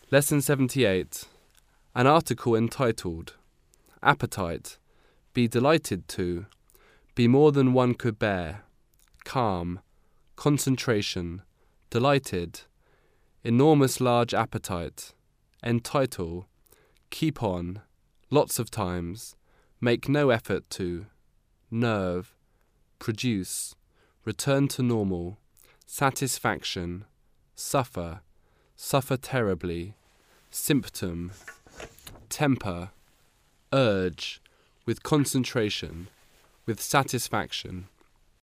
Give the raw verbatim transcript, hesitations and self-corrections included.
Lesson seventy-eight. An article entitled, Appetite, be delighted to, be more than one could bear, calm, concentration, delighted, enormous large appetite, entitle, keep on, lots of times, make no effort to, nerve, produce, return to normal, satisfaction, suffer, suffer terribly, symptom, temper, urge, with concentration, with satisfaction.